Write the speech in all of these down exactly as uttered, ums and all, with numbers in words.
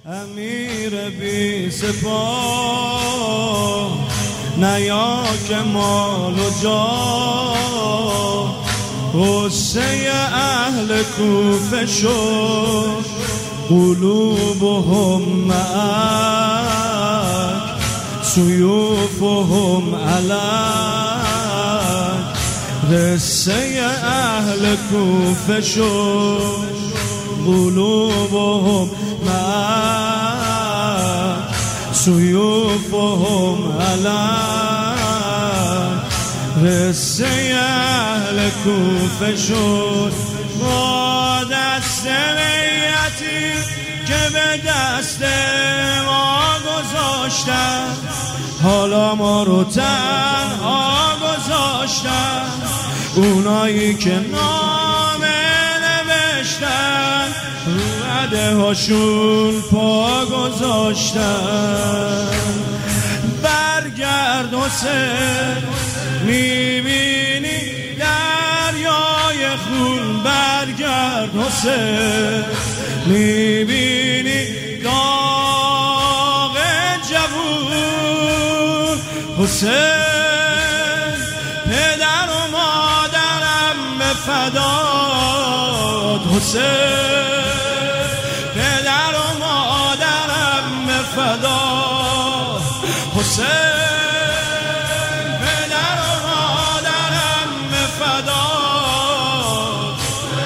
امیر بی سپاه نیا که مال و جاه، غصه اهل کوفه شد قلوبهم معک سیوفهم علک. قصه اهل کوفه شد قلوبهم معک سیوفهم علک. قصه اهل کوفه شد با دست بیعتی که به دست ما گذاشتن، حالا ما رو تنها گذاشتن. اونایی که نامه نوشتن رده هاشون پا گذاشتن. برگرد حسین میبینی دریای خون، برگرد حسین میبینی داغ جوون. حسین پدر و مادرم به فدات، حسین پدر و مادرم به فدات، حسین پدر و مادرم به فدات.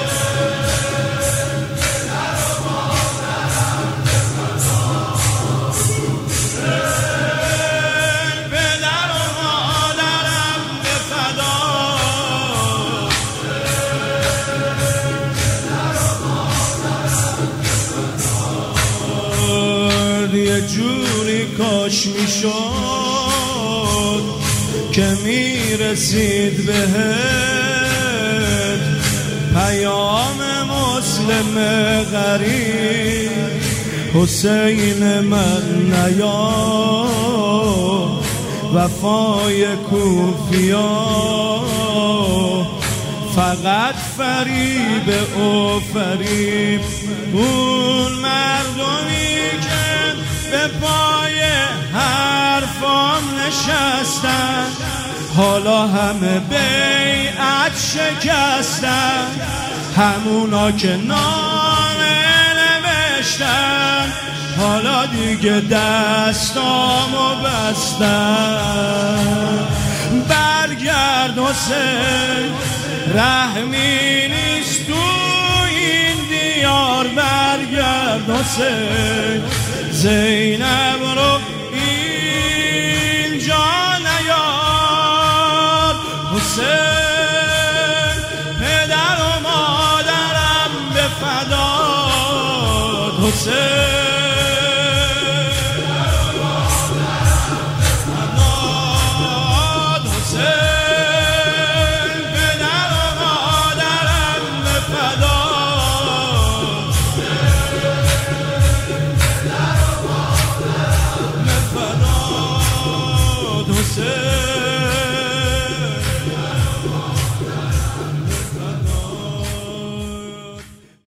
پدر و مادرم به فدات، پدر و مادرم به فدات. یه جوری کاش میشد که میرسید بهت پیام مسلم غریب. حسین من نیا وفای کوفیا، فقط فریب و فریب. اون مردمی که به پای حرفام نشستن حالا همه بیعت شکستن. همونا که نامه نوشتن حالا دیگه دستامو بستن. برگرد حسین رحمی نیست تو این دیار، برگرد حسین زینب رو اینجا نیار. حسین پدر و مادرم به فدات، حسین